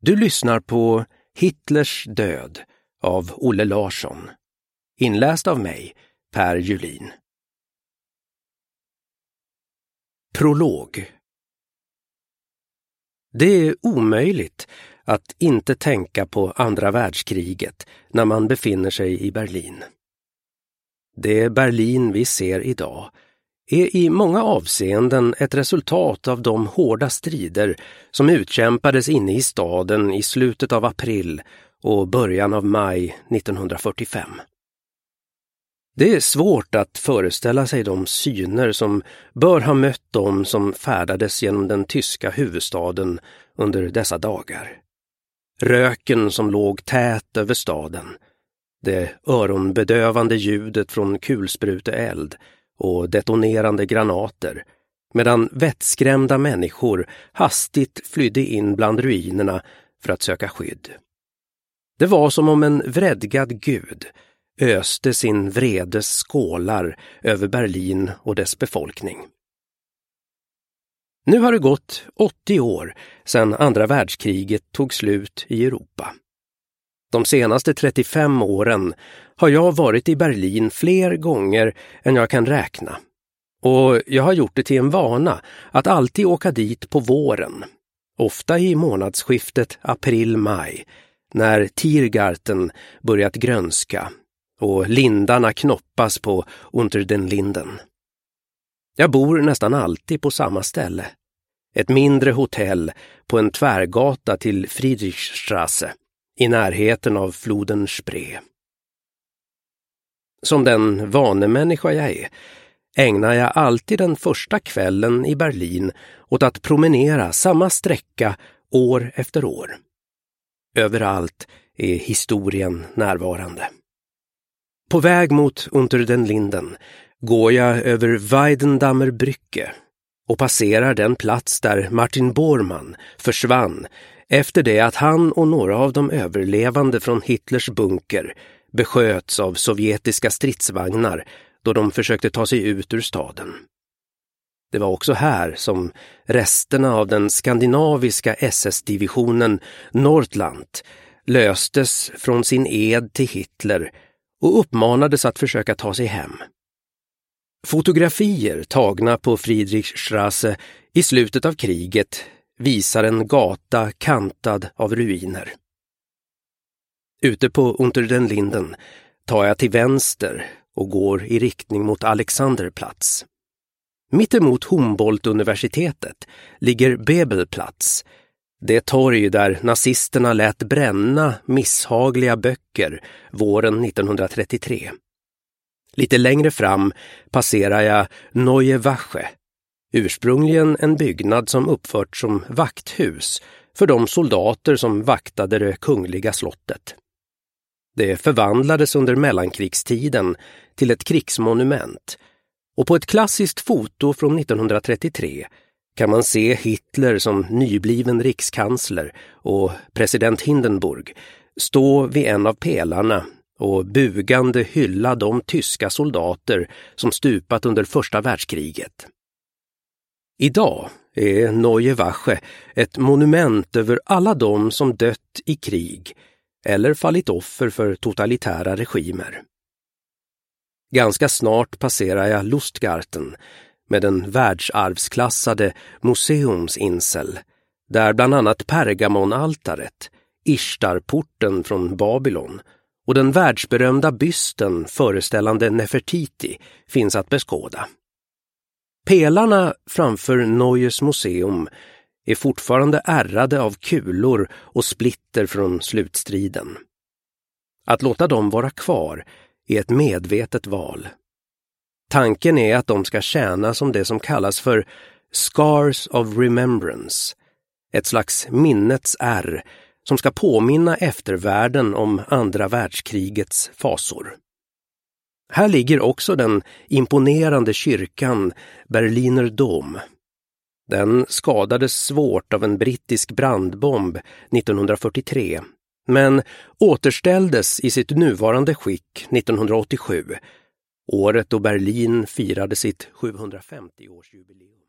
Du lyssnar på Hitlers död av Olle Larsson. Inläst av mig, Per Julin. Prolog. Det är omöjligt att inte tänka på andra världskriget när man befinner sig i Berlin. Det Berlin vi ser idag är i många avseenden ett resultat av de hårda strider som utkämpades inne i staden i slutet av april och början av maj 1945. Det är svårt att föreställa sig de syner som bör ha mött dem som färdades genom den tyska huvudstaden under dessa dagar. Röken som låg tät över staden, det öronbedövande ljudet från kulspruteeld och detonerande granater, medan vettskrämda människor hastigt flydde in bland ruinerna för att söka skydd. Det var som om en vredgad gud öste sin vredes skålar över Berlin och dess befolkning. Nu har det gått 80 år sedan andra världskriget tog slut i Europa. De senaste 35 åren har jag varit i Berlin fler gånger än jag kan räkna. Och jag har gjort det till en vana att alltid åka dit på våren, ofta i månadsskiftet april-maj, när Tiergarten börjat grönska och lindarna knoppas på Unter den Linden. Jag bor nästan alltid på samma ställe. Ett mindre hotell på en tvärgata till Friedrichstraße i närheten av floden Spree. Som den vanemänniska jag är ägnar jag alltid den första kvällen i Berlin åt att promenera samma sträcka år efter år. Överallt är historien närvarande. På väg mot Unter den Linden går jag över Weidendammer Brücke och passerar den plats där Martin Bormann försvann efter det att han och några av de överlevande från Hitlers bunker besköts av sovjetiska stridsvagnar då de försökte ta sig ut ur staden. Det var också här som resterna av den skandinaviska SS-divisionen Nordland löstes från sin ed till Hitler och uppmanades att försöka ta sig hem. Fotografier tagna på Friedrichstraße i slutet av kriget visar en gata kantad av ruiner. Ute på Unter den Linden tar jag till vänster och går i riktning mot Alexanderplatz. Mittemot Humboldt-universitetet ligger Bebelplatz, det torg där nazisterna lät bränna misshagliga böcker våren 1933. Lite längre fram passerar jag Neue Wache, ursprungligen en byggnad som uppförts som vakthus för de soldater som vaktade det kungliga slottet. Det förvandlades under mellankrigstiden till ett krigsmonument, och på ett klassiskt foto från 1933 kan man se Hitler som nybliven rikskansler och president Hindenburg stå vid en av pelarna och bugande hylla de tyska soldater som stupat under första världskriget. Idag är Neue Wache ett monument över alla de som dött i krig eller fallit offer för totalitära regimer. Ganska snart passerar jag Lustgarten med den världsarvsklassade Museumsinsel, där bland annat Pergamonaltaret, Ishtarporten från Babylon och den världsberömda bysten föreställande Nefertiti finns att beskåda. Pelarna framför Neues museum är fortfarande ärrade av kulor och splitter från slutstriden. Att låta dem vara kvar är ett medvetet val. Tanken är att de ska tjäna som det som kallas för Scars of Remembrance, ett slags minnets ärr som ska påminna eftervärlden om andra världskrigets fasor. Här ligger också den imponerande kyrkan Berliner Dom. Den skadades svårt av en brittisk brandbomb 1943, men återställdes i sitt nuvarande skick 1987, året då Berlin firade sitt 750-årsjubileum.